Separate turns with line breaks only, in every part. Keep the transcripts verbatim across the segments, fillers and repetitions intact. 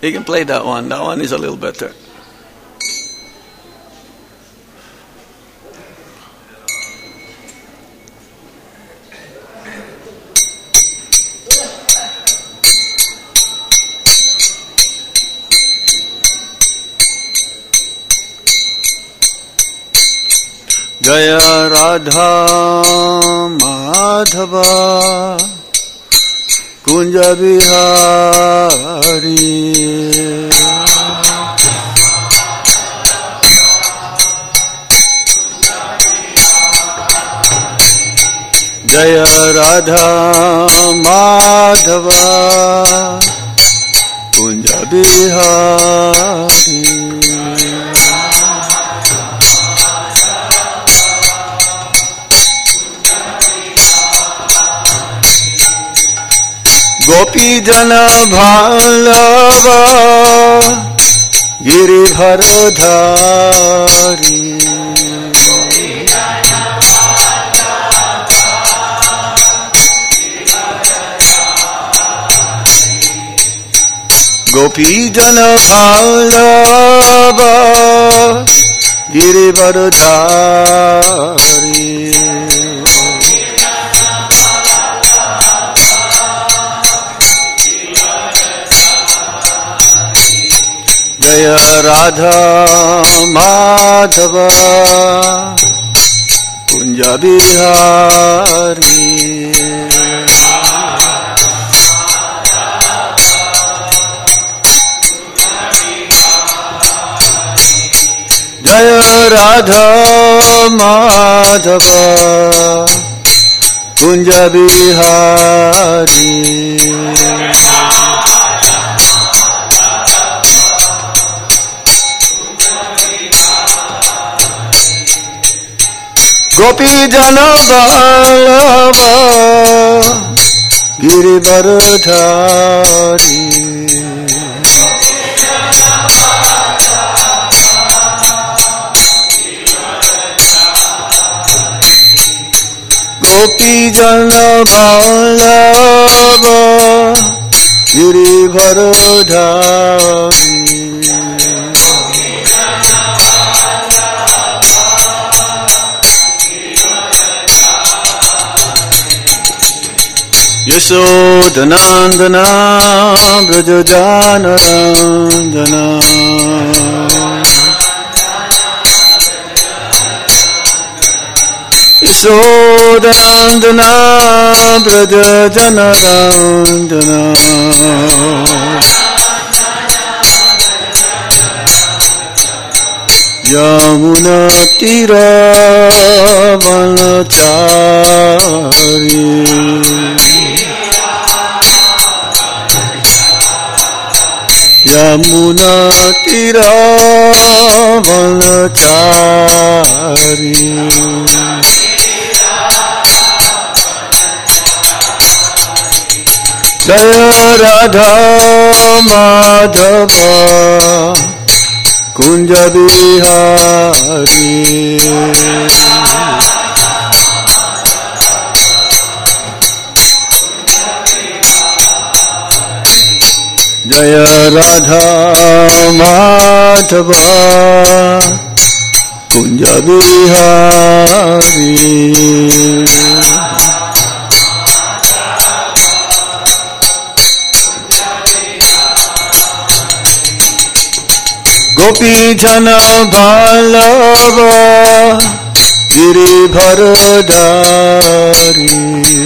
You can play that one. That one is a little better. Jaya Radha Madhava Kunja Bihari Jaya Radha Madhava Kunja Bihari Gopi Jana Bhalava Giribharadhari Gopi Jana Bhalava Giribharadhari Jaya Radha Madhava Kunja Bihari Jaya Radha Madhava Kunja Bihari Gopi Jana Ballabha Giribharadhari Gopi Jana Ballabha Giribharadhari Yasodhanandana Brajajanarandana Yasodhanandana Brajajanarandana Yamuna Tira Vanachari Yamuna Tira Vanachari Jaya Radha Madhava Kunja Bihari Jaya Radha Madhava Kunja Bihari Gopi Jana Ballabha Giribharadhari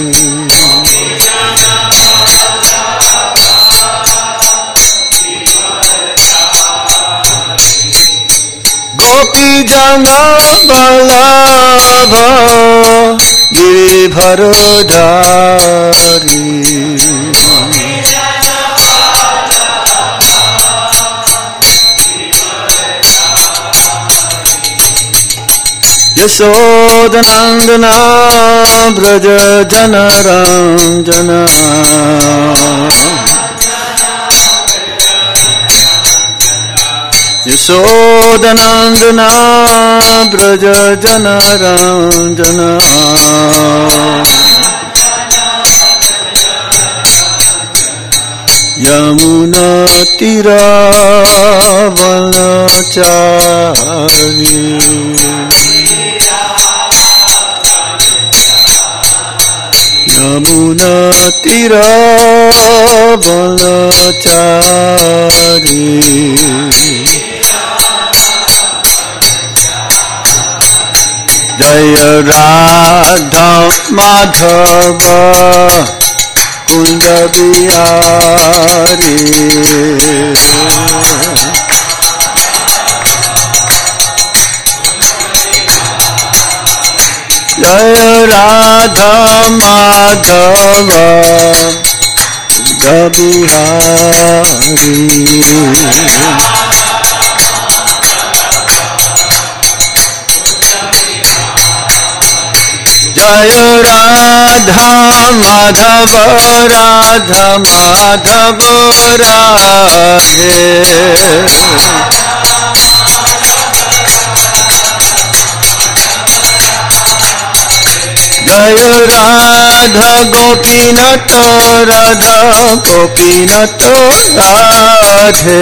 Gopi Jana Ballabha Giribharadhari Yasodhanandana Brajajanarandana Yasodhanandana Brajajanarandana Yamuna यमुनातीरावनचारी यमुनातीरावनचारी जय राधा माधव कुंज बिहारी जय राधा माधव कुंज बिहारी जय राधा माधव राधा माधव राधे जय राधा गोपीनाथ राधा गोपीनाथ राधे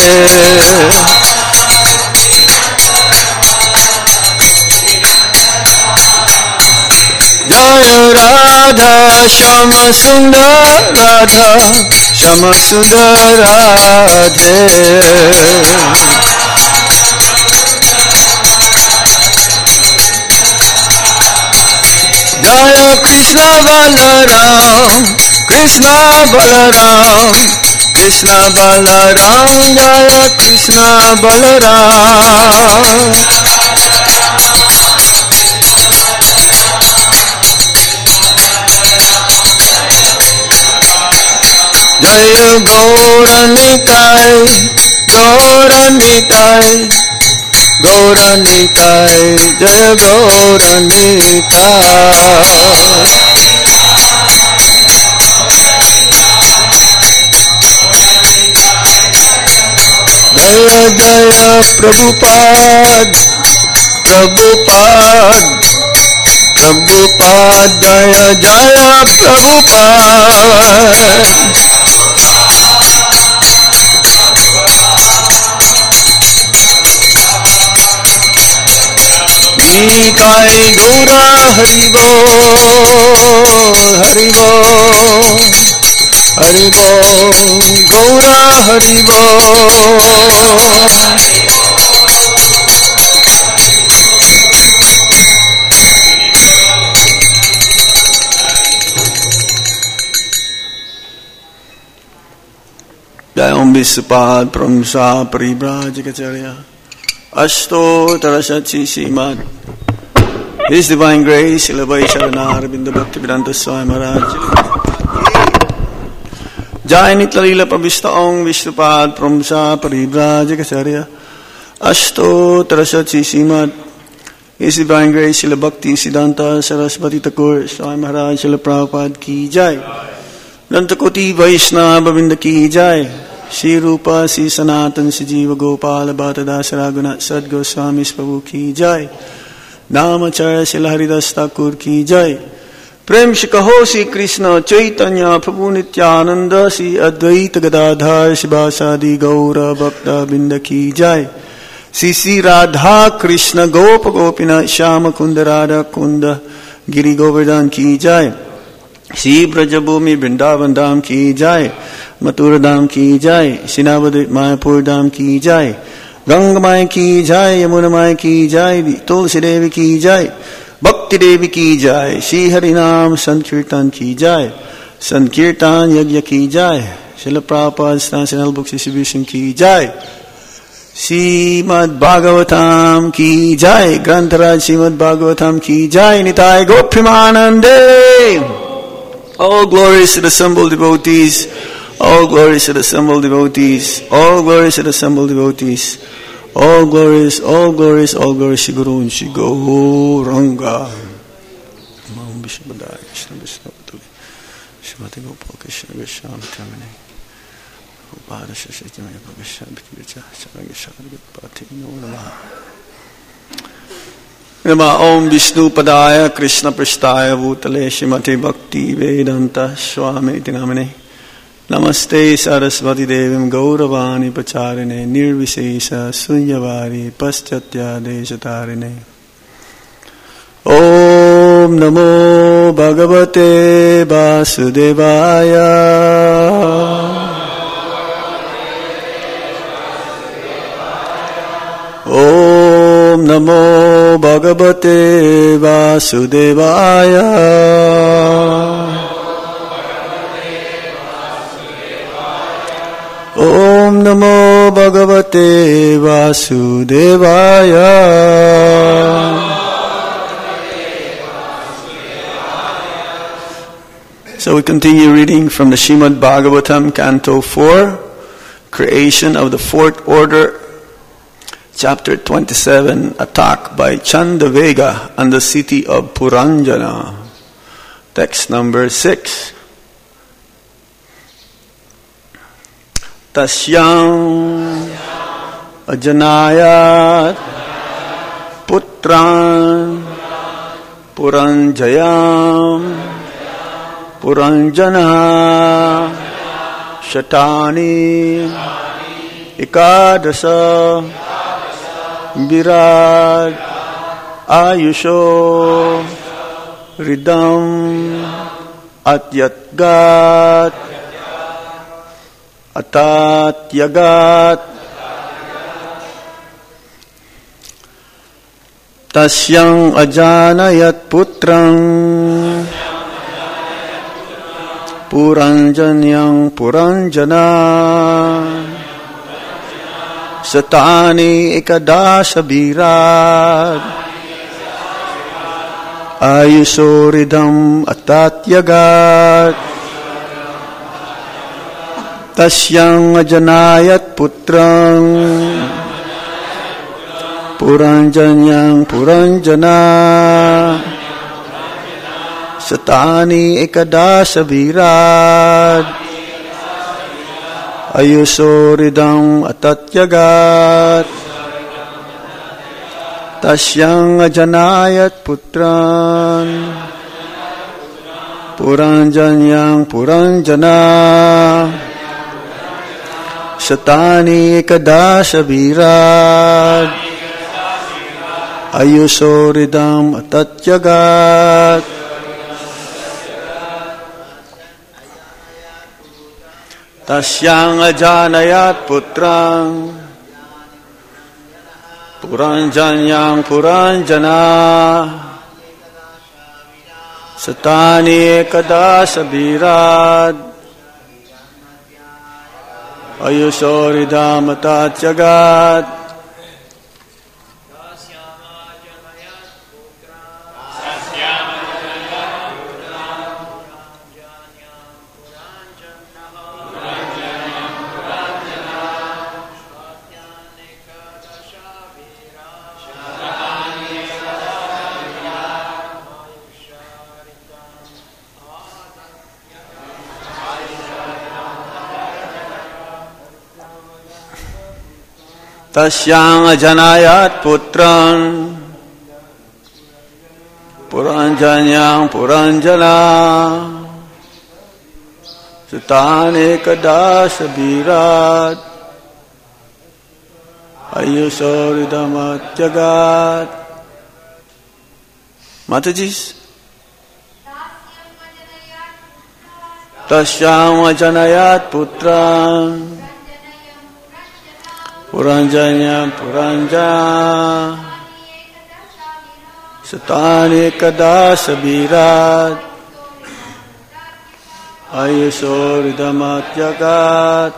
जय राधा श्याम सुंदर राधा श्याम सुंदर राधे जय कृष्ण बलराम कृष्ण बलराम कृष्ण बलराम जय कृष्ण बलराम जय गौरनिताय गौरनिताय गौरनिताय जय गौरनिताय जय जय प्रभुपाद प्रभुपाद प्रभुपाद जय जय प्रभुपाद निताय गौरा हरि बोल हरि बोल हरि बोल गौरा हरि बोल जय ओम विश्वपाद प्रंसा परिव्राजकाचार्य अष्टोत्तरशती Shrimad His Divine Grace Srila Vaishnava Bhaktivedanta Swami Maharaj Jai Nitya Leela Prabhista Om Vishnupad Pramsa Parivrajakacarya Ashtottara Srimad His Divine Grace Srila Bhakti Siddhanta Saraswati Thakur Swami Maharaj Srila Prabhupada Ki Jai Nantakoti Vaishnava Vrinda Ki Jai Shri Rupa Shri Sanatan Shri Jiva Gopala Bhattadasa Raghunath Sadgoswami Prabhu Ki Jai नामचार्य शिला हरिदास ठाकुर की जय प्रेम से कहो श्री कृष्ण चैतन्य प्रभु नित्यानंद श्री अद्वैत गदाधर शिवासादि गौर भक्त बिंद की जय श्री श्री राधा कृष्ण गोप गोपीनाथ श्याम कुंद राधा कुंद गिरि गोवर्धन की जय श्री ब्रजभूमि वृंदावन धाम की जय मथुरा धाम की जय श्री नवद्वीप मायापुर धाम की जय गंगा माई की जय यमुना माई की जय तुलसी देवी की जय भक्ति देवी की जय श्री हरि नाम संकीर्तन की जय संकीर्तन यज्ञ की जय शिल प्रभुपाद स्नान बुक डिस्ट्रीब्यूशन की जय श्रीमद् भागवतम की जय ग्रंथराज श्रीमद् भागवतम की जय Nitai गोप्यमानंदे all glories to the assembled devotees all glories to the assembled devotees all glories to the assembled devotees all glories, all glories, all glories, Shri Guru and Shri Gauranga. Om Vishnu Padaya, Krishna Vishnu Patuli, Shrimati Gopal Krishna Visham Tamini, Upada Shashiti Maya Bhagashan Bhikricha, Sarangashari Gopati, No Namaha. Nama Om Vishnu Padaya, Krishna Prishtaya Bhutale, Shrimati Bhakti Vedanta Swami Tinamini. Namaste Saraswati Devim Gauravani Pacharine Nirvisesa Sunyavari Paschatya Deshatarine. Om Namo Bhagavate Vasudevaya. Om Namo Bhagavate Vasudevaya. Om Namo Bhagavate Vasudevaya. So we continue reading from the Srimad Bhagavatam, Canto four, Creation of the Fourth Order, Chapter twenty-seven, Attack by Chandavega on the city of Puranjana. Text number six. Tasyang ajanayat putran puranjayam puranjana shatani ikadasa virad ayusho ridam atyatgat atat yagat tasyang ajanayat putrang puranjanyang puranjana satani ikadasa virad ayusoridam atat yagat tasyang ajanayat putrang puranjanyang puranjana satani ikadasa virad ayusoridam atatyagat tasyang ajanayat putran puranjanyang puranjana satani ikadasa virad ayusoridam atatyagat tasyang ajanayat putrang puranjanyang puranjana satani ikadasa virad ayusoridam atatyagat tasyang ajanayat putran puranjanyang puranjana satani kadasa virad ayusoridam atyagat. Matajis. Tasyang ajanayat putran puranjanya puranjana satani kadasa virad ayusoridam atyagat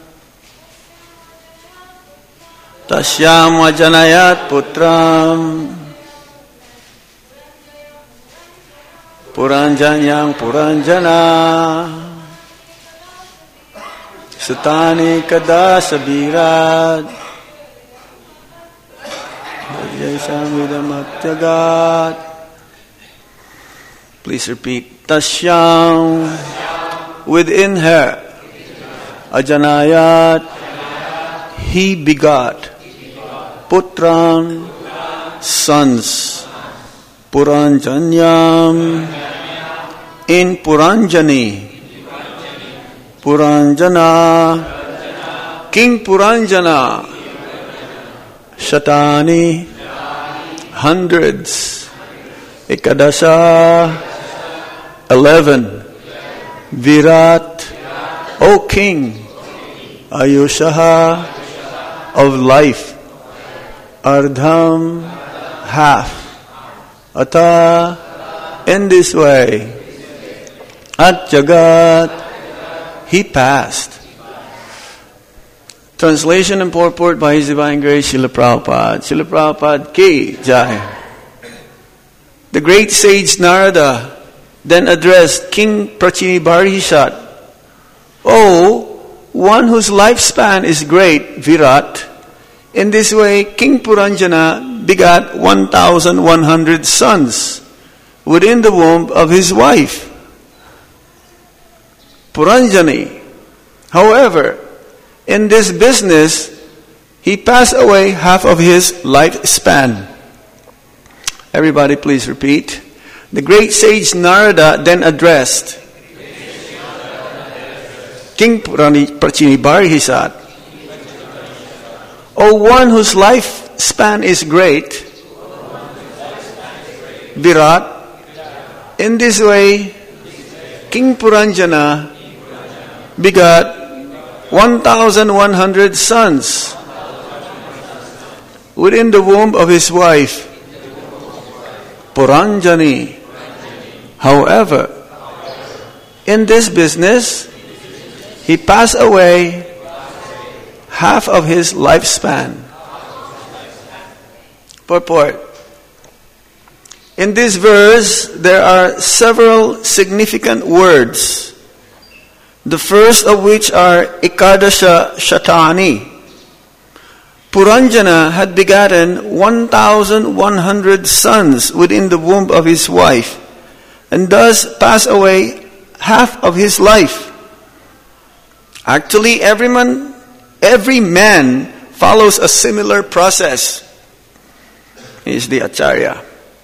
tasyam ajanayat putram puranjanyang puranjana satani kadasa virad ayusoridam atyagat. Please repeat. Tasyang, within her, ajanayat, he begot, putran, sons, puranjanyam, in Puranjani, Puranjana, King Puranjana, Shatani, hundreds, Ekadasha, eleven, Virat, O King, Ayushaha, of life, Ardham, half, Ata, in this way, At Jagat, he passed. Translation and purport by His Divine Grace Srila Prabhupada. Srila Prabhupada ki jai. The great sage Narada then addressed King Prachinibarhishat, O one whose lifespan is great, Virat. In this way, King Puranjana begat one thousand one hundred sons within the womb of his wife, Puranjani. However, in this business, he passed away half of his lifespan. Everybody please repeat. The great sage Narada then addressed King Prachinibarhishat, O one whose lifespan is great, Virat. In this way, King Puranjana begot one thousand one hundred sons within the womb of his wife, Puranjani. However, in this business, he passed away half of his lifespan. Purport. In this verse, there are several significant words. The first of which are Ekadasha Shatani. Puranjana had begotten one thousand one hundred sons within the womb of his wife, and thus passed away half of his life. Actually, every man, every man follows a similar process. He is the Acharya.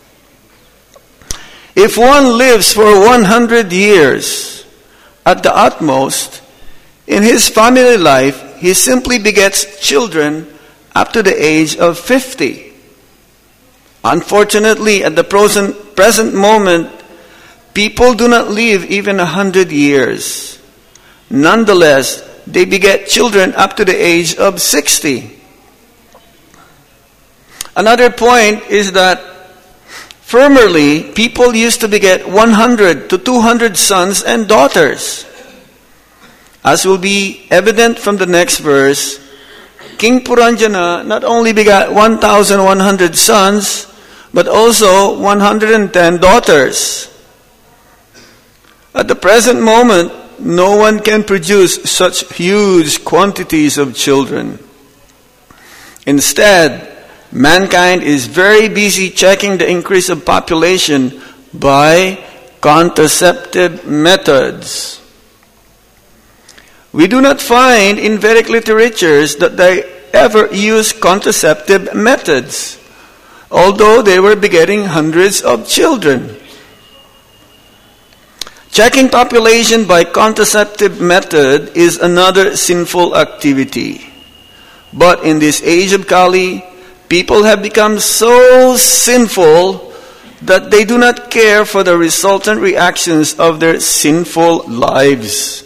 If one lives for one hundred years, at the utmost, in his family life, he simply begets children up to the age of fifty. Unfortunately, at the present, present moment, people do not live even a hundred years. Nonetheless, they beget children up to the age of sixty. Another point is that formerly, people used to beget one hundred to two hundred sons and daughters. As will be evident from the next verse, King Puranjana not only begat one thousand one hundred sons, but also one hundred ten daughters. At the present moment, no one can produce such huge quantities of children. Instead, mankind is very busy checking the increase of population by contraceptive methods. We do not find in Vedic literatures that they ever used contraceptive methods, although they were begetting hundreds of children. Checking population by contraceptive method is another sinful activity. But in this age of Kali, people have become so sinful that they do not care for the resultant reactions of their sinful lives.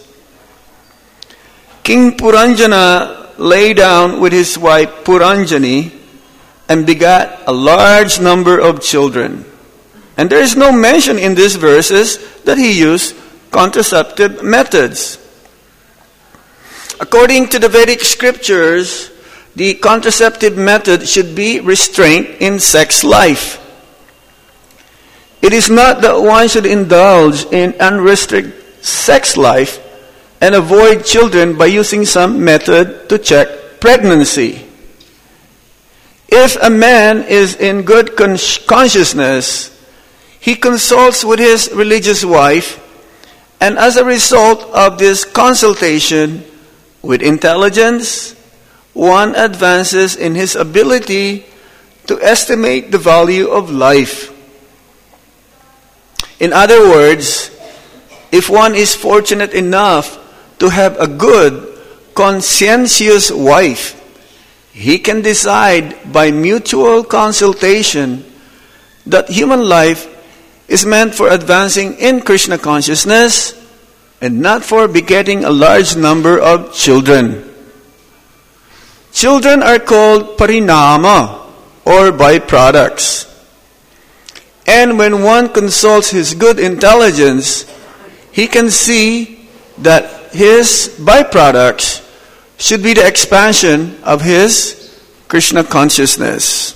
King Puranjana lay down with his wife Puranjani and begat a large number of children. And there is no mention in these verses that he used contraceptive methods. According to the Vedic scriptures, the contraceptive method should be restraint in sex life. It is not that one should indulge in unrestricted sex life and avoid children by using some method to check pregnancy. If a man is in good con- consciousness, he consults with his religious wife, and as a result of this consultation with intelligence, one advances in his ability to estimate the value of life. In other words, if one is fortunate enough to have a good, conscientious wife, he can decide by mutual consultation that human life is meant for advancing in Krishna consciousness and not for begetting a large number of children. Children are called parinama, or byproducts. And when one consults his good intelligence, he can see that his byproducts should be the expansion of his Krishna consciousness.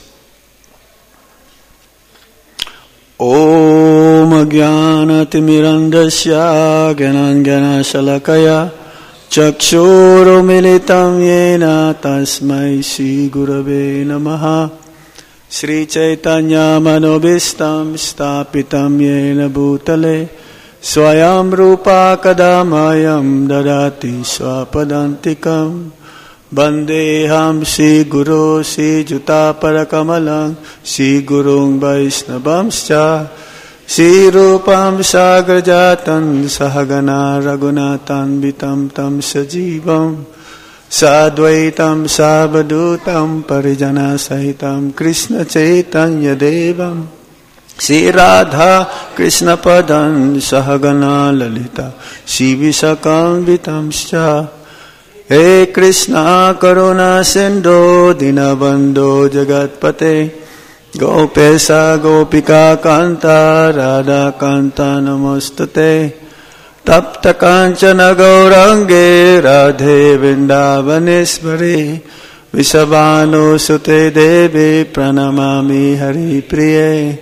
Om Ajnanatimirandasya Gyananjana Shalakaya Chakshuru Militam Yena Tasmai Shri Gurave Namaha Sri Chaitanya Manobhistam Stapitam Yena Bhutale Swayam Rupa Kadamayam Dadati Swapadantikam Bandeham Sri Guru Sri Juta Parakamalang Sri Gurung Vaisnavamscha Sri Rupam Sagrajatan Sahagana Raghunatan Vitam Tam Sajivam Sadvaitam Savadutam Parijana Sahitam Krishna Chaitanya Devam Sri Radha Krishna Padan Sahagana Lalita Sri Visakam Vitamscha He Krishna Karuna Sindhu Dinabandhu Jagatpate Gopesa Gopika Kanta Radha Kanta Namastate Tapta Kanchana Gaurange Radhe Vindavaneswari Visabhanu Sute Devi Pranamami Hari Priye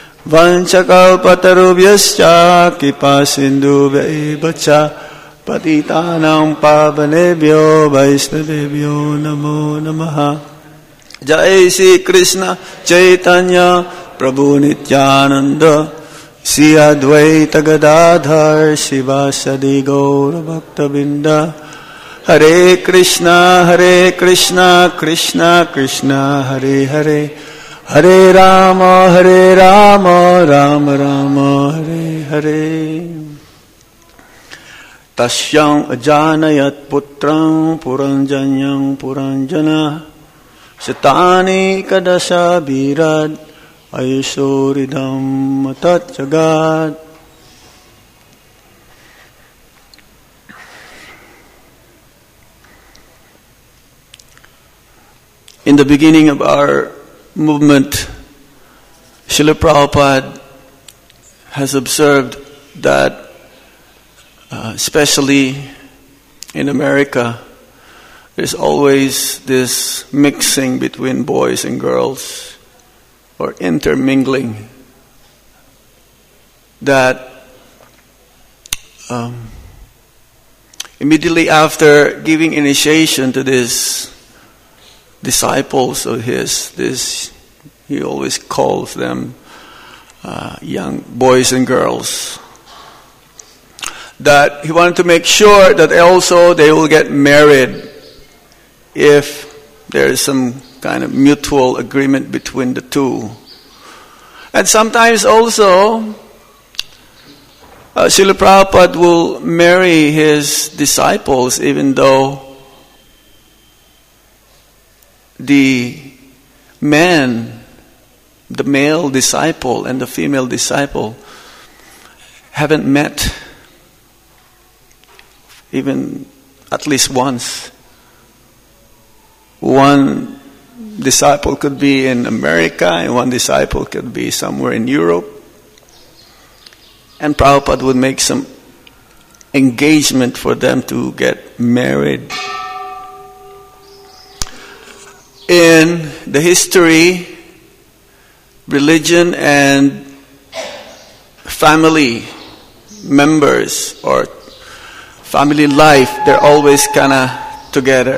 Vanchakalpatarubhyascha Kipa Sindhu Vaivacha Patitanam Pavanebhyo Vaisnavebhyo Namo Namaha Jai Sri Krishna Chaitanya Prabhu Nityananda Sri Advaita Gadadhar Shivasadi Gaura Bhaktavinda Hare Krishna Hare Krishna Krishna Krishna Hare Hare Hare Rama Hare Rama Rama Rama Hare Hare Tasyam ajanayat putram puranjanyam puranjana Satani kadasha birad ayusuridam matat jagat. In the beginning of our movement, Srila Prabhupada has observed that Uh, especially in America, there's always this mixing between boys and girls, or intermingling, that um, immediately after giving initiation to these disciples of his, this he always calls them uh, young boys and girls, that he wanted to make sure that also they will get married if there is some kind of mutual agreement between the two. And sometimes also, uh, Srila Prabhupada will marry his disciples even though the man, the male disciple and the female disciple haven't met even at least once. One disciple could be in America and one disciple could be somewhere in Europe. And Prabhupada would make some engagement for them to get married. In the history, religion and family members or family life, they're always kind of together.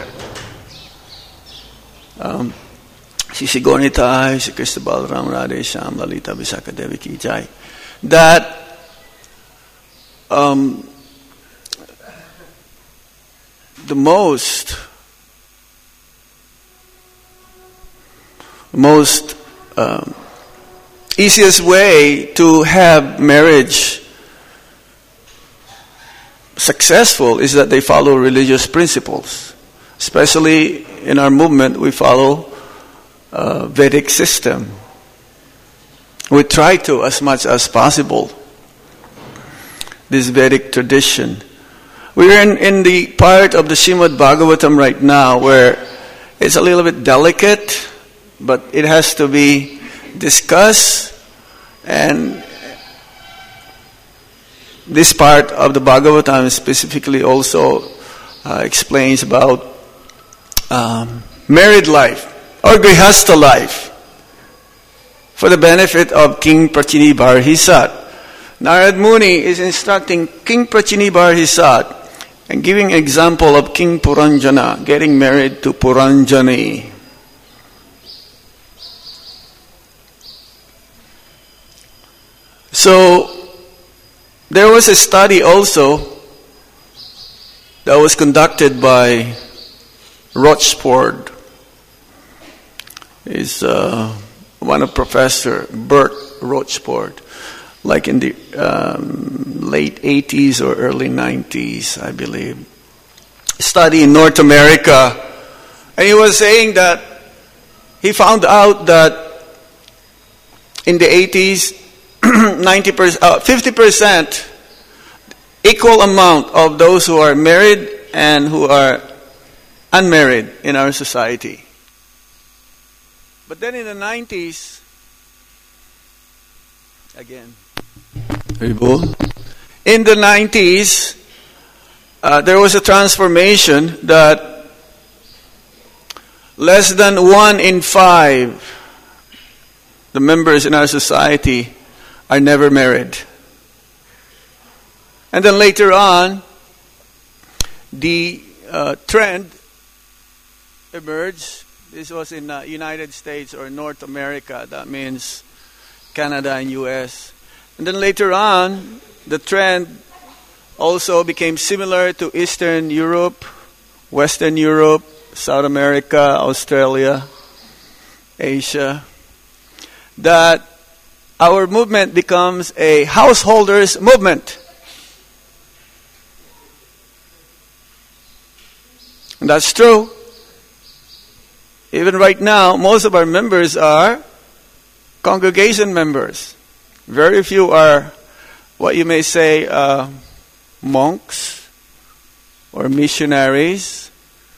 Um, Shri Gaura Shri Krishna Balaram Radhe Shyam Lalita Visakha Devi Ki Jai. That um, the most most um, easiest way to have marriage successful is that they follow religious principles. Especially in our movement, we follow uh, Vedic system. We try to as much as possible. This Vedic tradition. We're in, in the part of the Srimad Bhagavatam right now where it's a little bit delicate, but it has to be discussed. And this part of the Bhagavatam specifically also uh, explains about um, married life or grihastha life for the benefit of King Prachini Barhisat. Narad Muni is instructing King Prachini Barhisat and giving an example of King Puranjana getting married to Puranjani. So, there was a study also that was conducted by Rochford. Is uh, one of Professor Bert Rochford, like in the um, late eighties or early nineties, I believe. Study in North America, and he was saying that he found out that in the eighties, ninety percent, uh, fifty percent, equal amount of those who are married and who are unmarried in our society. But then in the nineties, again, in the nineties, uh, there was a transformation that less than one in five, the members in our society, are never married. And then later on, the uh, trend emerged. This was in the uh, United States or North America. That means Canada and U S. And then later on, the trend also became similar to Eastern Europe, Western Europe, South America, Australia, Asia. That our movement becomes a householders movement. And that's true. Even right now, most of our members are congregation members. Very few are what you may say uh, monks or missionaries.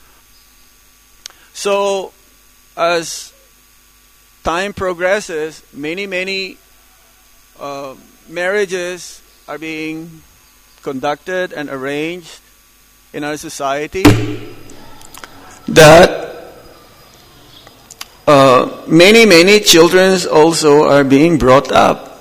So, as time progresses, many, many uh, marriages are being conducted and arranged in our society that Uh, many, many children also are being brought up.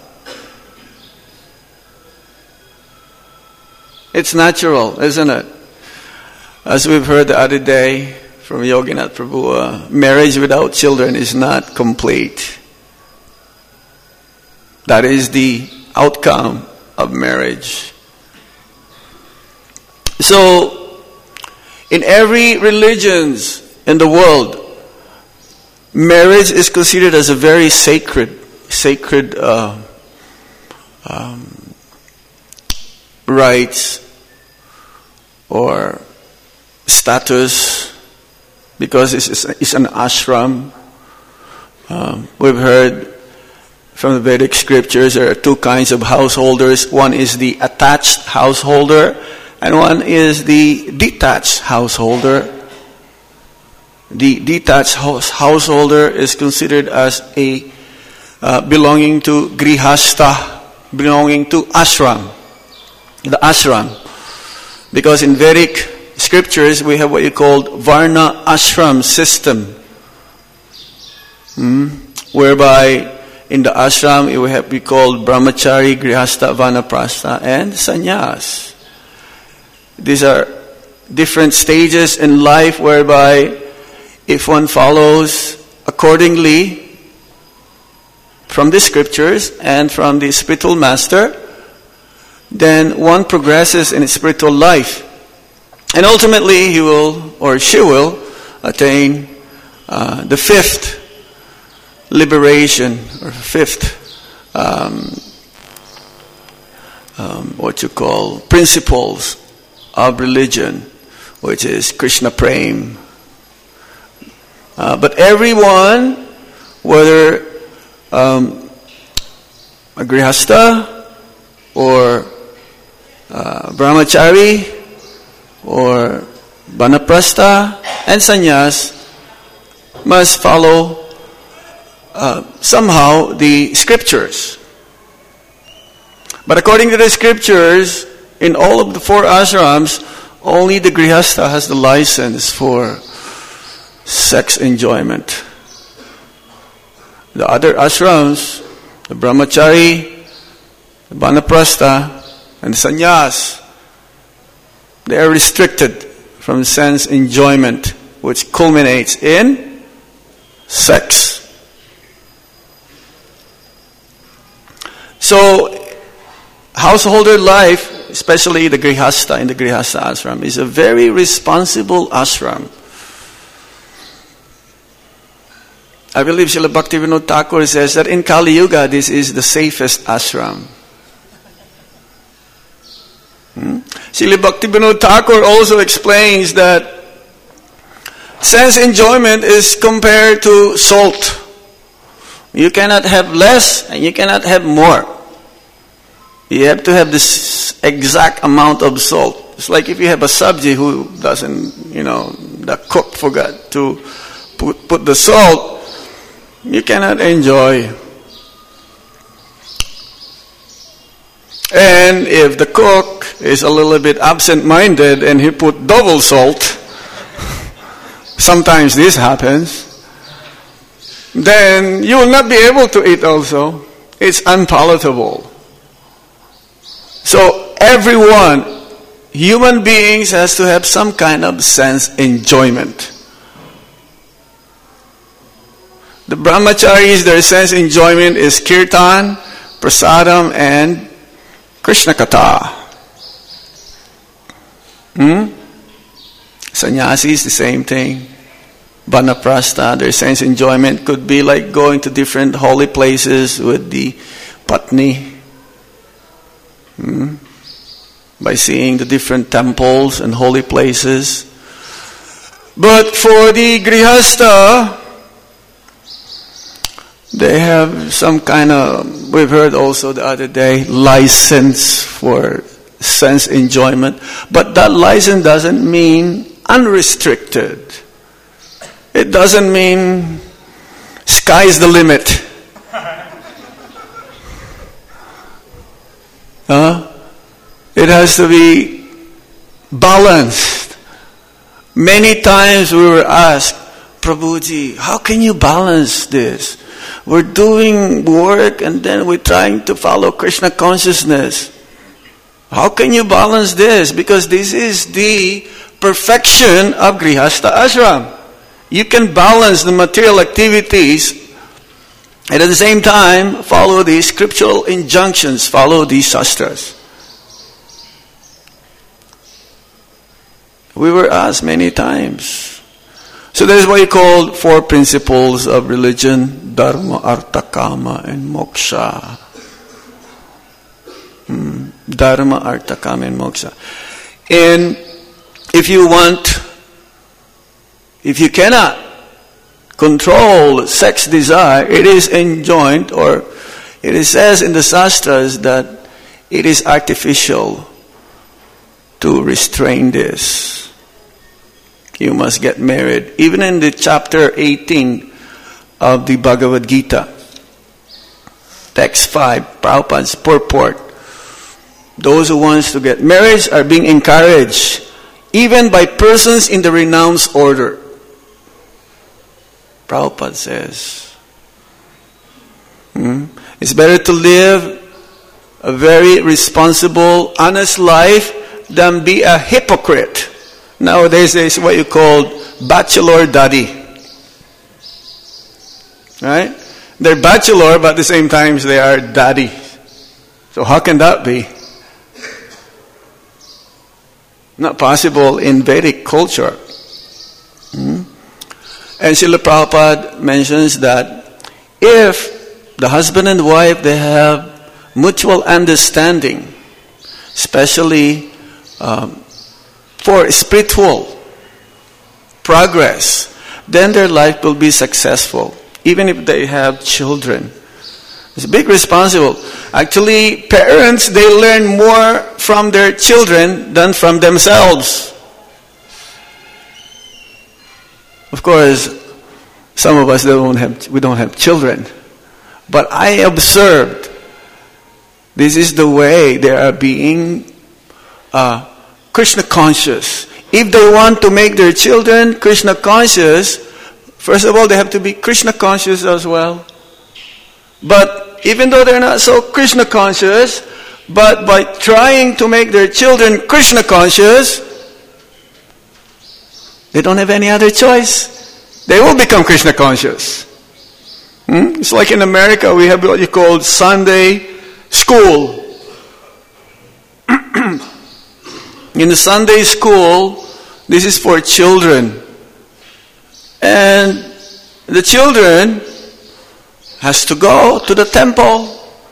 It's natural, isn't it? As we've heard the other day from Yoginath Prabhu, uh, marriage without children is not complete. That is the outcome of marriage. So, in every religions in the world, marriage is considered as a very sacred, sacred uh, um, rights or status, because it's, it's an ashram. Um, we've heard from the Vedic scriptures there are two kinds of householders. One is the attached householder, and one is the detached householder. The detached house, householder is considered as a uh, belonging to grihastha, belonging to ashram, the ashram. Because in Vedic scriptures we have what you call varna ashram system, mm, whereby in the ashram we have we call brahmachari, grihastha, vanaprastha, and sannyas. These are different stages in life whereby if one follows accordingly from the scriptures and from the spiritual master, then one progresses in his spiritual life. And ultimately he will, or she will, attain uh, the fifth liberation, or fifth, um, um, what you call, principles of religion, which is Krishna Prem. Uh, but everyone, whether um, a grihastha or uh, brahmachari or vanaprastha and sannyas, must follow uh, somehow the scriptures. But according to the scriptures, in all of the four ashrams, only the grihastha has the license for sex enjoyment. The other ashrams, the brahmachari, the vanaprastha, and the sannyas, they are restricted from sense enjoyment, which culminates in sex. So, householder life, especially the grihastha in the grihastha ashram, is a very responsible ashram. I believe Srila Bhaktivinoda Thakur says that in Kali Yuga, this is the safest ashram. Hmm? Srila Bhaktivinoda Thakur also explains that sense enjoyment is compared to salt. You cannot have less and you cannot have more. You have to have this exact amount of salt. It's like if you have a sabji who doesn't, you know, the cook forgot to put, put the salt, you cannot enjoy. And if the cook is a little bit absent-minded and he put double salt, sometimes this happens, then you will not be able to eat also. It's unpalatable. So everyone, human beings, has to have some kind of sense enjoyment. The brahmacharis, their sense enjoyment is kirtan, prasadam, and Krishna katha. Hmm? Sannyasis, the same thing. Vanaprastha, their sense enjoyment could be like going to different holy places with the patni. Hmm? By seeing the different temples and holy places. But for the grihastha, they have some kind of, we've heard also the other day, license for sense enjoyment. But that license doesn't mean unrestricted. It doesn't mean sky's the limit. Huh? It has to be balanced. Many times we were asked, Prabhuji, how can you balance this? We're doing work and then we're trying to follow Krishna consciousness. How can you balance this? Because this is the perfection of Grihastha Ashram. You can balance the material activities and at the same time follow the scriptural injunctions, follow the shastras. We were asked many times. So that is what you call four principles of religion: Dharma, Artha, Kama, and Moksha. Hmm. Dharma, Artha, Kama, and Moksha. And if you want, if you cannot control sex desire, it is enjoined, or it is says in the Shastras that it is artificial to restrain this. You must get married. Even in the chapter eighteen of the Bhagavad Gita, text five, Prabhupada's purport, those who want to get married are being encouraged, even by persons in the renounced order. Prabhupada says, hmm, it's better to live a very responsible, honest life than be a hypocrite. Nowadays, there's what you call bachelor daddy. Right? They're bachelor, but at the same time, they are daddy. So how can that be? Not possible in Vedic culture. Hmm? And Srila Prabhupada mentions that if the husband and wife, they have mutual understanding, especially um, for spiritual progress, then their life will be successful, even if they have children. It's a big responsibility. Actually, parents, they learn more from their children than from themselves. Of course, some of us don't have, we don't have children. But I observed, this is the way they are being uh, Krishna conscious. If they want to make their children Krishna conscious, first of all, they have to be Krishna conscious as well. But even though they're not so Krishna conscious, but by trying to make their children Krishna conscious, they don't have any other choice. They will become Krishna conscious. Hmm? It's like in America, we have what you call Sunday school. In the Sunday school, this is for children. And the children has to go to the temple.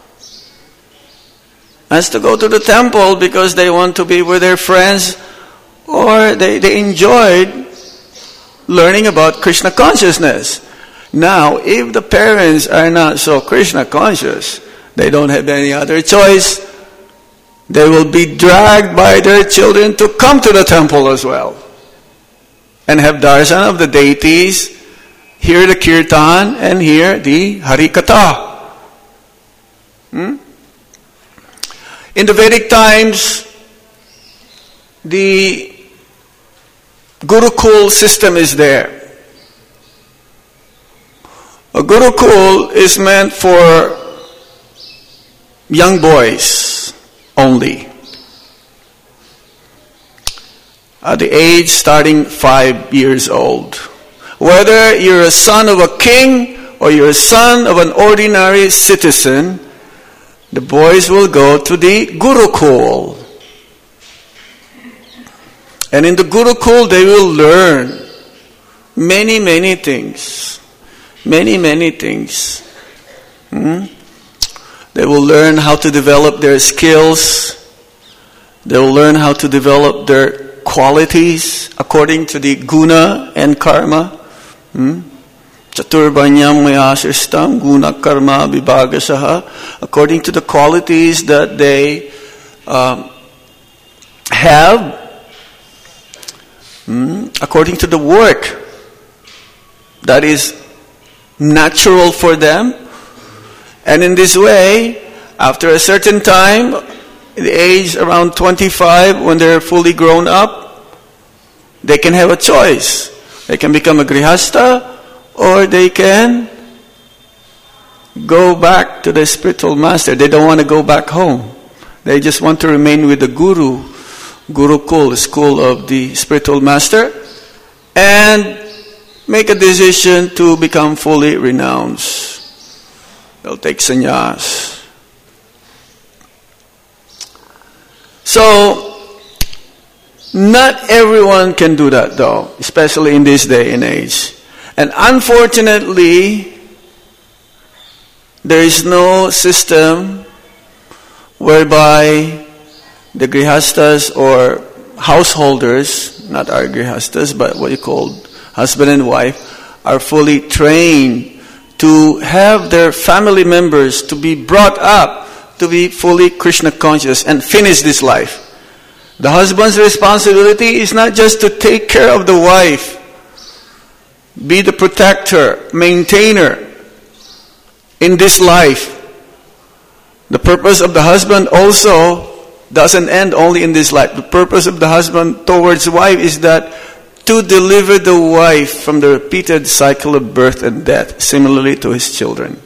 Has to go to the temple because they want to be with their friends, or they, they enjoyed learning about Krishna consciousness. Now, if the parents are not so Krishna conscious, they don't have any other choice. They will be dragged by their children to come to the temple as well and have darshan of the deities, hear the kirtan, and hear the harikatha. Hmm? In the Vedic times, the Gurukul system is there. A Gurukul is meant for young boys only. At the age starting five years old. Whether you're a son of a king or you're a son of an ordinary citizen, the boys will go to the Gurukul. And in the Gurukul, they will learn many, many things. Many, many things. Hmm? They will learn how to develop their skills. They will learn how to develop their qualities according to the guna and karma. Hmm? Chaturbanyam mayasistam guna karma vibhagasaha. According to the qualities that they um, have, hmm? according to the work that is natural for them. And in this way, after a certain time, the age around twenty-five, when they're fully grown up, they can have a choice. They can become a grihasta, or they can go back to the spiritual master. They don't want to go back home. They just want to remain with the guru, Gurukul, the school of the spiritual master, and make a decision to become fully renounced. They'll take sannyas. So, not everyone can do that though, especially in this day and age. And unfortunately, there is no system whereby the grihastas or householders, not our grihastas, but what you call husband and wife, are fully trained to have their family members to be brought up to be fully Krishna conscious and finish this life. The husband's responsibility is not just to take care of the wife, be the protector, maintainer in this life. The purpose of the husband also doesn't end only in this life. The purpose of the husband towards the wife is that to deliver the wife from the repeated cycle of birth and death, similarly to his children.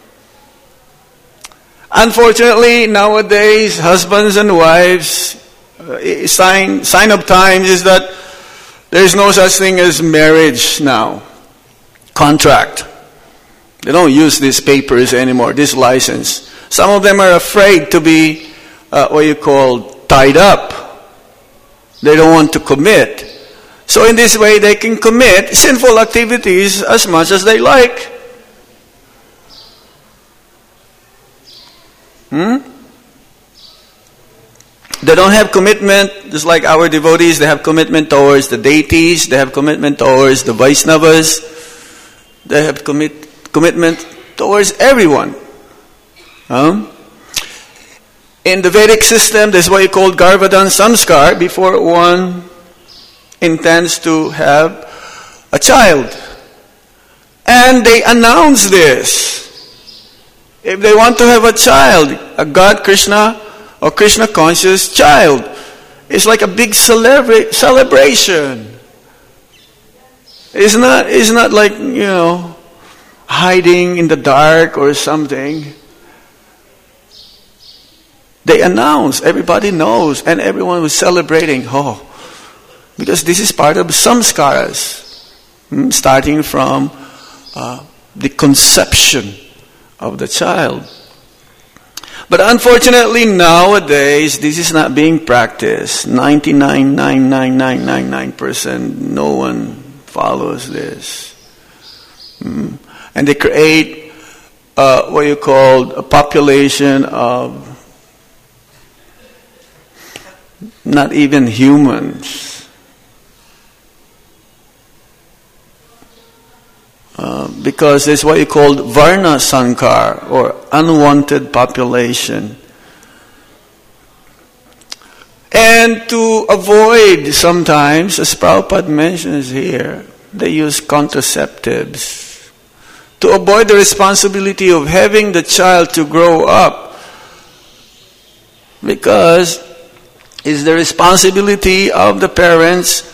Unfortunately, nowadays, husbands and wives, uh, sign, sign of times is that there is no such thing as marriage now. Contract. They don't use these papers anymore, this license. Some of them are afraid to be, uh, what you call, tied up. They don't want to commit. So in this way, they can commit sinful activities as much as they like. Hmm? They don't have commitment, just like our devotees, they have commitment towards the deities, they have commitment towards the Vaishnavas, they have commit, commitment towards everyone. Huh? In the Vedic system, there's what you call Garbhadan Samskar, before one intends to have a child. And they announce this. If they want to have a child, a God, Krishna, or Krishna conscious child, it's like a big celebra- celebration. It's not, it's not like, you know, hiding in the dark or something. They announce, everybody knows, and everyone was celebrating. Oh, because this is part of samskaras, hmm, starting from uh, the conception of the child. But unfortunately nowadays, this is not being practiced. ninety-nine point nine nine nine nine nine percent no one follows this. Hmm. And they create uh, what you call a population of not even humans. Uh, because it's what you call Varna Sankar, or unwanted population. And to avoid, sometimes, as Prabhupada mentions here, they use contraceptives. To avoid the responsibility of having the child to grow up. Because it's the responsibility of the parents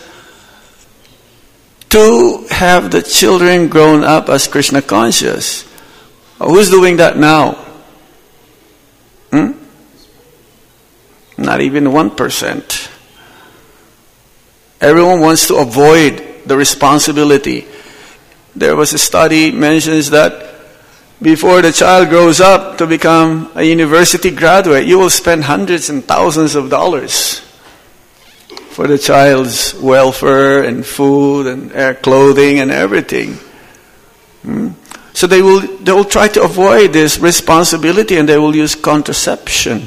to have the children grown up as Krishna conscious. Who's doing that now? Hmm? Not even one percent. Everyone wants to avoid the responsibility. There was a study mentions that before the child grows up to become a university graduate, you will spend hundreds and thousands of dollars for the child's welfare and food and air clothing and everything. Hmm? So they will they will try to avoid this responsibility, and they will use contraception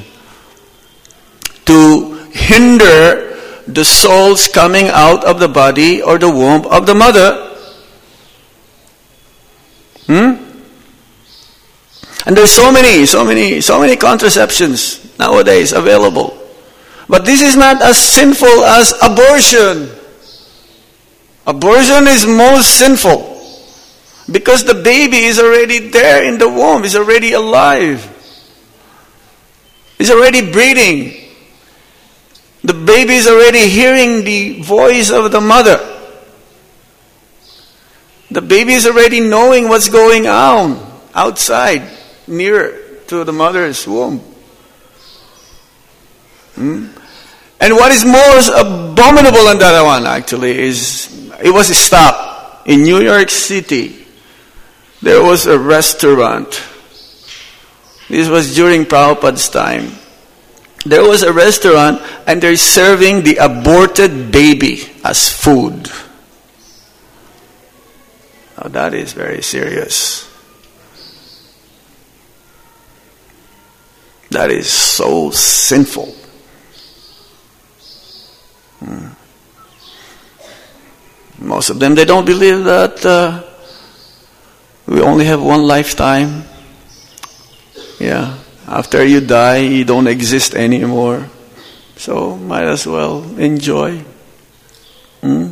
to hinder the souls coming out of the body or the womb of the mother. Hmm? And there's so many, so many, so many contraceptions nowadays available. But this is not as sinful as abortion. Abortion is most sinful. Because the baby is already there in the womb, is already alive. Is already breathing. The baby is already hearing the voice of the mother. The baby is already knowing what's going on outside, near to the mother's womb. Hmm? And what is most abominable than that one actually is, it was stopped in New York City. There was a restaurant. This was during Prabhupada's time. There was a restaurant and they're serving the aborted baby as food. Now that is very serious. That is so sinful. Hmm. Most of them, they don't believe that uh, we only have one lifetime. Yeah. After you die, you don't exist anymore. So, might as well enjoy. Hmm?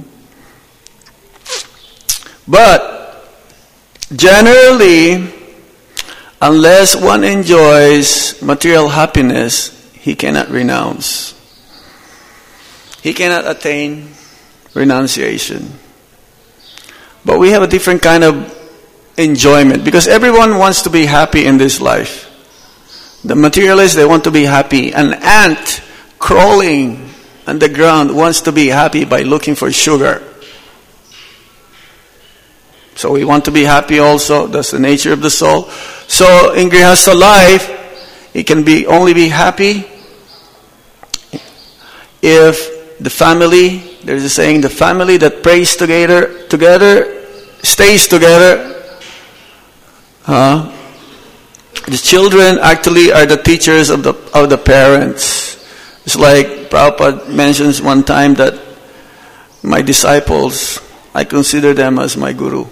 But, generally, unless one enjoys material happiness, he cannot renounce. He cannot attain renunciation. But we have a different kind of enjoyment, because everyone wants to be happy in this life. The materialists, they want to be happy. An ant crawling on the ground wants to be happy by looking for sugar. So we want to be happy also. That's the nature of the soul. So in Grihastha life, it can be only be happy if the family, there's a saying, the family that prays together, together stays together. Uh, the children actually are the teachers of the of the parents. It's like Prabhupada mentions one time that my disciples, I consider them as my guru.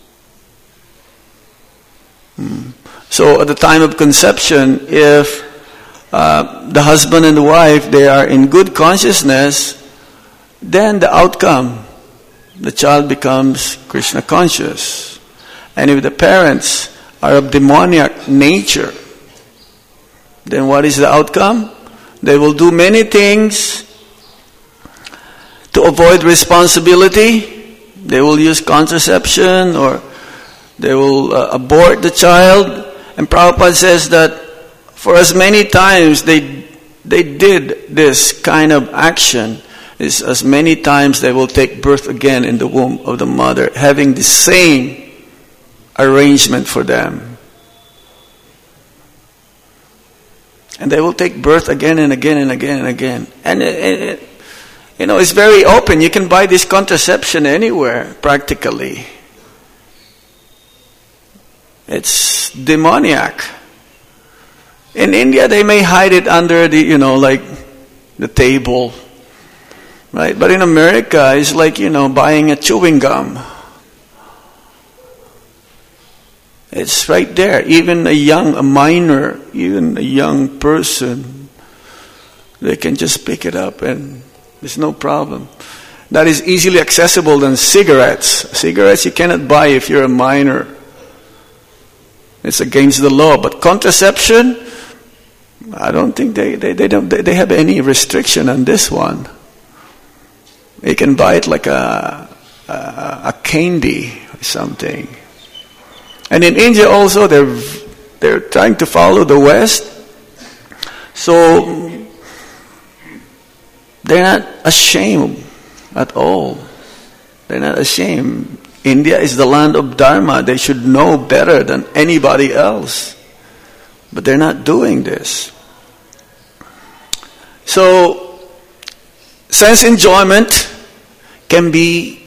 Hmm. So at the time of conception, if uh, the husband and the wife, they are in good consciousness, then the outcome, the child becomes Krishna conscious. And if the parents are of demoniac nature, then what is the outcome? They will do many things to avoid responsibility. They will use contraception, or they will uh, abort the child. And Prabhupada says that for as many times they they did this kind of action, is as many times they will take birth again in the womb of the mother, having the same arrangement for them. And they will take birth again and again and again and again. And it, it, you know, it's very open. You can buy this contraception anywhere, practically. It's demoniac. In India, they may hide it under the, you know, like the table, right? But in America, it's like, you know, buying a chewing gum. It's right there. Even a young, a minor, even a young person, they can just pick it up and there's no problem. That is easily accessible than cigarettes. Cigarettes you cannot buy if you're a minor. It's against the law. But contraception, I don't think they, they, they don't they, they have any restriction on this one. You can buy it like a a, a candy or something. And in India also, they're they're trying to follow the West. So they're not ashamed at all. They're not ashamed. India is the land of Dharma. They should know better than anybody else. But they're not doing this. So, sense enjoyment can be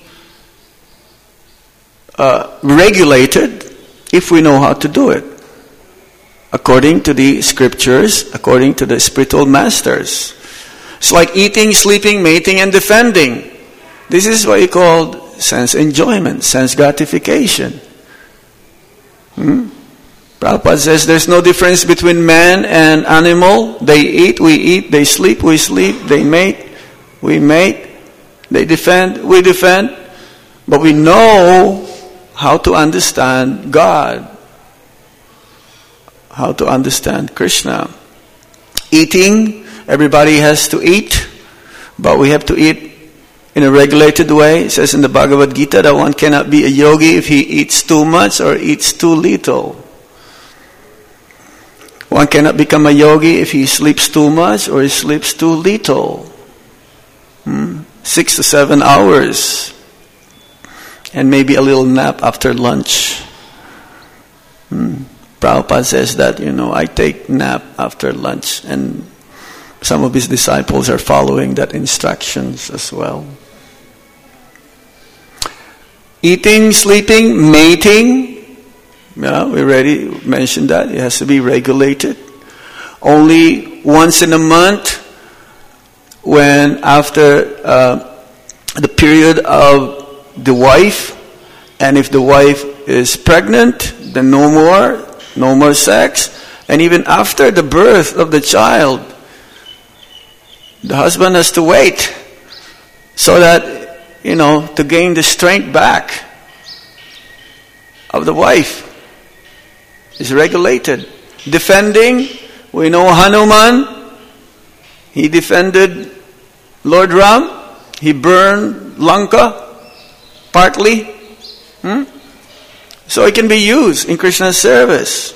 uh, regulated if we know how to do it, according to the scriptures, according to the spiritual masters. It's like eating, sleeping, mating, and defending. This is what you call sense enjoyment, sense gratification. Hmm? Prabhupada says there's no difference between man and animal. They eat, we eat. They sleep, we sleep. They mate, we mate. They defend, we defend. But we know how to understand God, how to understand Krishna. Eating, everybody has to eat, but we have to eat in a regulated way. It says in the Bhagavad Gita that one cannot be a yogi if he eats too much or eats too little. One cannot become a yogi if he sleeps too much or he sleeps too little. Hmm? Six to seven hours. And maybe a little nap after lunch. Hmm. Prabhupada says that, you know, I take nap after lunch. And some of his disciples are following that instructions as well. Eating, sleeping, mating. Yeah, we already mentioned that. It has to be regulated. Only once in a month, when after uh, the period of the wife, and if the wife is pregnant, then no more, no more sex. And even after the birth of the child, the husband has to wait so that, you know, to gain the strength back of the wife. Is regulated. Defending, we know Hanuman, he defended Lord Ram, he burned Lanka partly. Hmm? So it can be used in Krishna's service.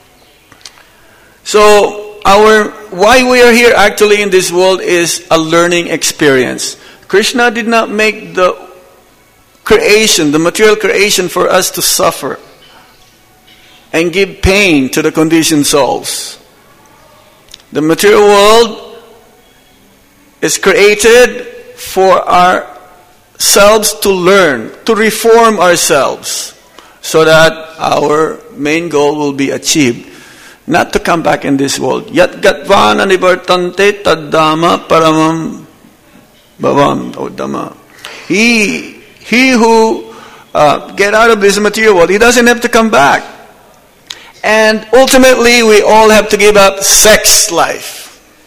So our why we are here actually in this world is a learning experience. Krishna did not make the creation, the material creation, for us to suffer and give pain to the conditioned souls. The material world is created for ourselves to learn, to reform ourselves, so that our main goal will be achieved. not to come back in this world. Yat gatvan anivartante taddama paramam bhavam odama. He, he who uh, get out of this material world, he doesn't have to come back. And ultimately, we all have to give up sex life.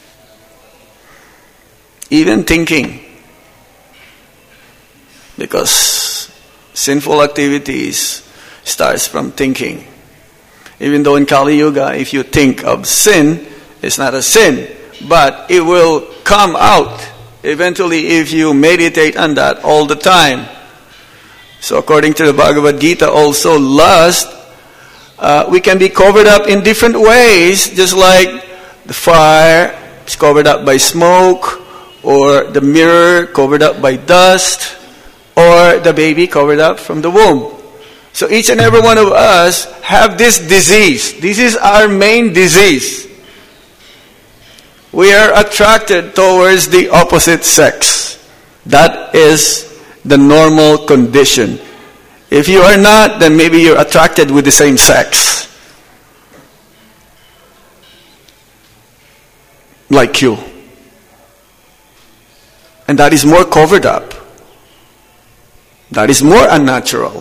Even thinking. Because sinful activities starts from thinking. Even though in Kali Yuga, if you think of sin, it's not a sin. But it will come out eventually if you meditate on that all the time. So according to the Bhagavad Gita also, lust, uh, we can be covered up in different ways. Just like the fire is covered up by smoke, or the mirror covered up by dust, or the baby covered up from the womb. So each and every one of us have this disease. This is our main disease. We are attracted towards the opposite sex. That is the normal condition. If you are not, then maybe you're attracted with the same sex. Like you. And that is more covered up. That is more unnatural.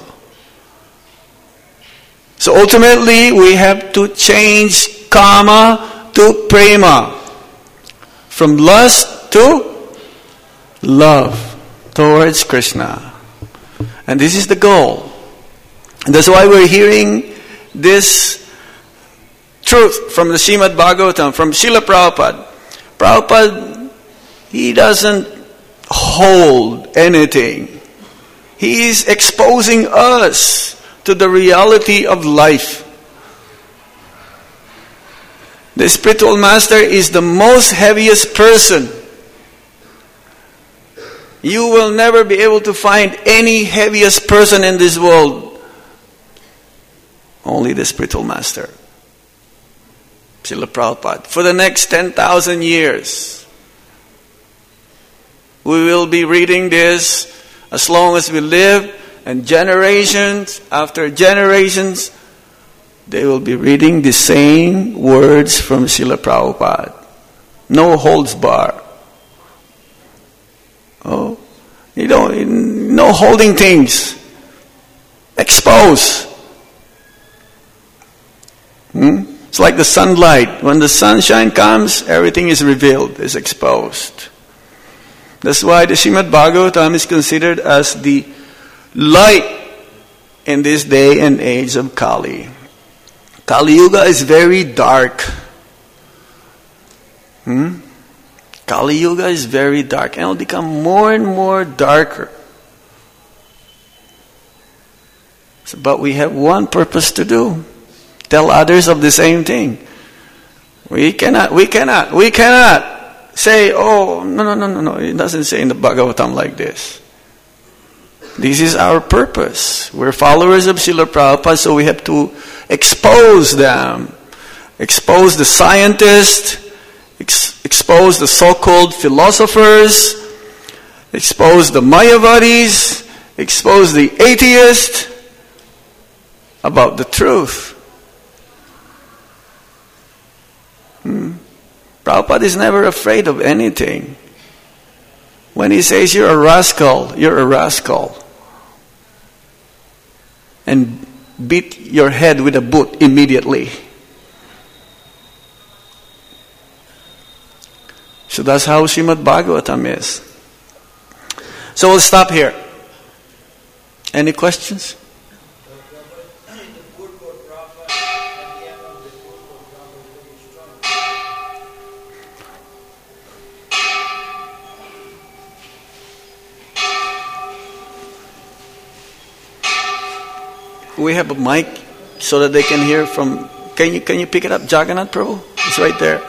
So ultimately, we have to change kama to prema. From lust to love towards Krishna. And this is the goal. And that's why we're hearing this truth from the Srimad Bhagavatam, from Srila Prabhupada. Prabhupada, he doesn't hold anything. He is exposing us to the reality of life. The spiritual master is the most heaviest person. You will never be able to find any heaviest person in this world. Only the spiritual master. Srila Prabhupada. For the next ten thousand years, we will be reading this as long as we live, and generations after generations, they will be reading the same words from Srila Prabhupada. No holds bar. Oh, you don't, no holding things. Expose. Hmm? It's like the sunlight. When the sunshine comes, everything is revealed, is exposed. That's why the Srimad Bhagavatam is considered as the light in this day and age of Kali. Kali Yuga is very dark. Hmm? Kali Yuga is very dark and it will become more and more darker. So, but we have one purpose to do. Tell others of the same thing. We cannot, we cannot, we cannot say, oh, no, no, no, no, no. It doesn't say in the Bhagavatam like this. This is our purpose. We're followers of Srila Prabhupada, so we have to expose them. Expose the scientists, ex- expose the so-called philosophers, expose the Mayavadis, expose the atheists about the truth. Hmm. Prabhupada is never afraid of anything. When he says you're a rascal, you're a rascal. And beat your head with a boot immediately. So that's how Srimad Bhagavatam is. So we'll stop here. Any questions? We have a mic so that they can hear from. Can you can you pick it up, Jagannath Prabhu? It's right there.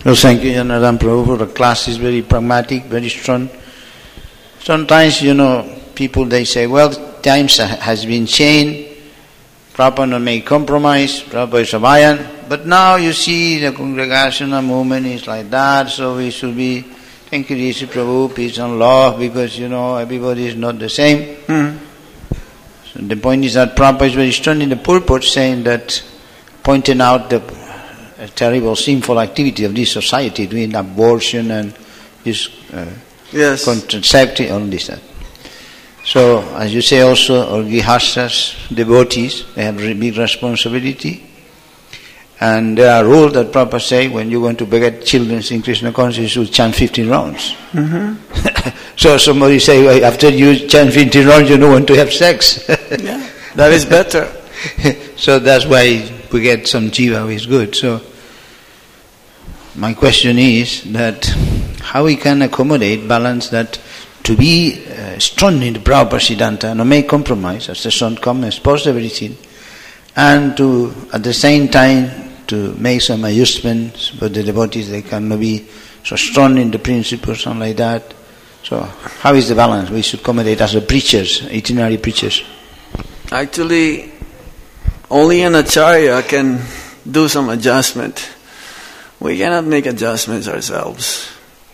So thank you, Janardhan Prabhu. The class is very pragmatic, very strong. Sometimes, you know, people they say, well, times has been changed, Prabhupada may compromise, Prabhupada is a Vayan, but now you see the congregational movement is like that, so we should be, thank you, Rishi Prabhu, peace and love, because, you know, everybody is not the same. Mm. So the point is that Prabhupada is very strong in the purport, saying that, pointing out the uh, terrible sinful activity of this society, doing abortion and this uh,
yes.
contraceptive, all this. That. So, as you say also, all Grihasthas, devotees, they have a big responsibility. And there are rules that Prabhupada say, when you want to beget children in Krishna consciousness, you should chant fifteen rounds. Mm-hmm. So somebody say, well, after you chant fifteen rounds, you don't want to have sex.
Yeah, that is better.
So that's why we get some jiva who is good. So, my question is that how we can accommodate, balance that, to be uh, strong in the Prabhupada Siddhanta, not make compromise, as the son comes, expose everything, and to, at the same time, to make some adjustments for the devotees, they cannot be so strong in the principles, something like that. So, how is the balance we should accommodate as a preachers, itinerary preachers?
Actually, only an acharya can do some adjustment. We cannot make adjustments ourselves.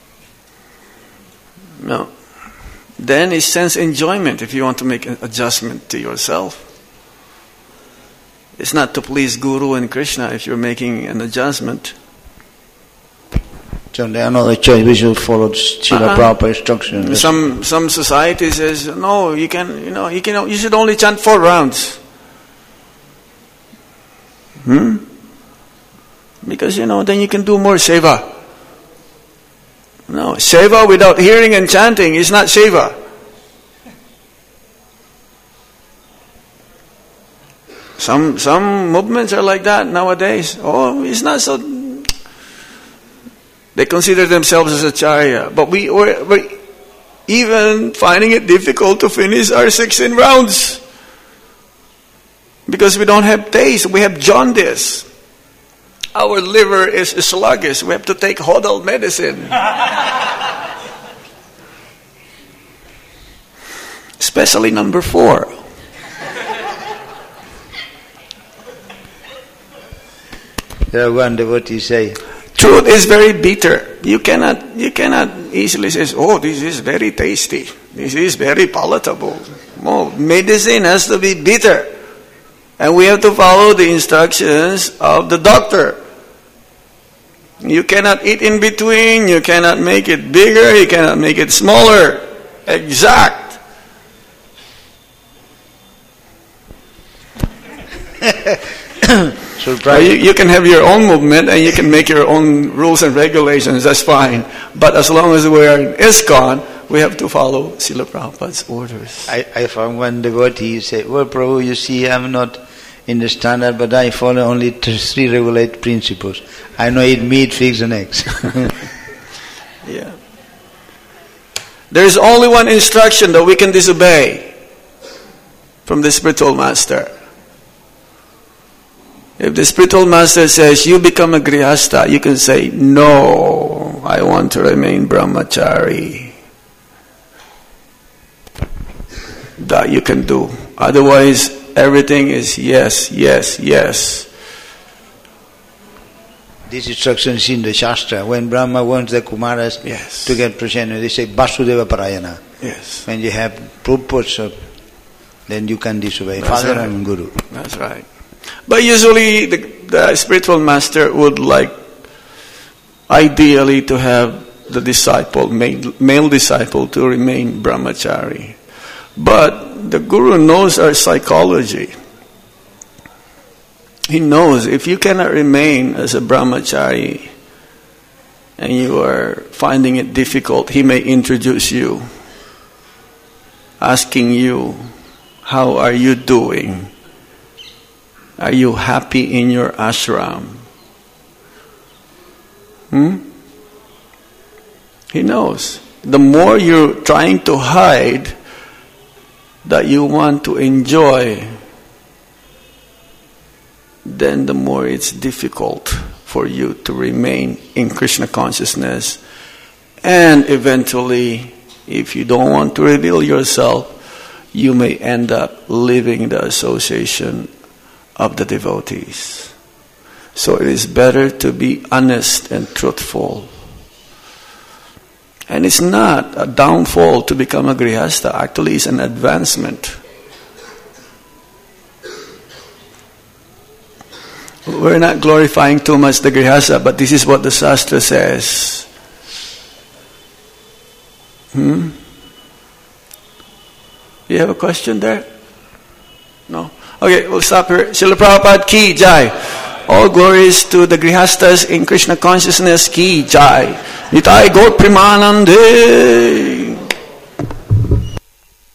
No. Then it's sense enjoyment if you want to make an adjustment to yourself. It's not to please Guru and Krishna if you're making an adjustment.
So there are no other choice, we should follow Srila uh-huh. Prabhupada instruction.
Some some society says, no, you can you know you can you should only chant four rounds. Hmm? Because you know then you can do more seva. No, seva without hearing and chanting is not seva. Some some movements are like that nowadays. Oh, it's not so. They consider themselves as acharya, but we we're, we're even finding it difficult to finish our sixteen rounds because we don't have taste. We have jaundice. Our liver is sluggish. We have to take hodl medicine. Especially number four.
There one devotee say,
truth is very bitter. You cannot you cannot easily say, oh, this is very tasty. This is very palatable. Oh, medicine has to be bitter. And we have to follow the instructions of the doctor. You cannot eat in between, you cannot make it bigger, you cannot make it smaller. Exact. So uh, you, you can have your own movement and you can make your own rules and regulations, that's fine. But as long as we are in ISKCON, we have to follow Srila Prabhupada's orders.
I, I found one devotee who said, well, Prabhu, you see, I'm not in the standard, but I follow only three regulated principles. I know eat meat, figs and eggs.
Yeah. There is only one instruction that we can disobey from the spiritual master. If the spiritual master says, you become a grihastha, you can say, no, I want to remain brahmachari. That you can do. Otherwise, everything is yes, yes, yes.
This instruction is in the Shastra. When Brahma wants the Kumaras
yes.
to get prasena, they say Vasudeva Parayana.
Yes.
When you have purpose, of, then you can disobey
That's
Father
right.
and Guru.
That's right. But usually the, the spiritual master would like, ideally, to have the disciple, male, male disciple, to remain brahmachari. But the Guru knows our psychology. He knows if you cannot remain as a brahmachari and you are finding it difficult, he may introduce you, asking you, how are you doing? Are you happy in your ashram? Hmm? He knows. The more you're trying to hide that you want to enjoy, then the more it's difficult for you to remain in Krishna consciousness. And eventually, if you don't want to reveal yourself, you may end up leaving the association of the devotees. So it is better to be honest and truthful. And it's not a downfall to become a grihastha. Actually, it's an advancement. We're not glorifying too much the grihastha, but this is what the Shastra says. Hmm? You have a question there? No? Okay, we'll stop here. Srila Prabhupada ki jai. All glories to the grihasthas in Krishna consciousness ki jai. Nitai Gaur Premanande.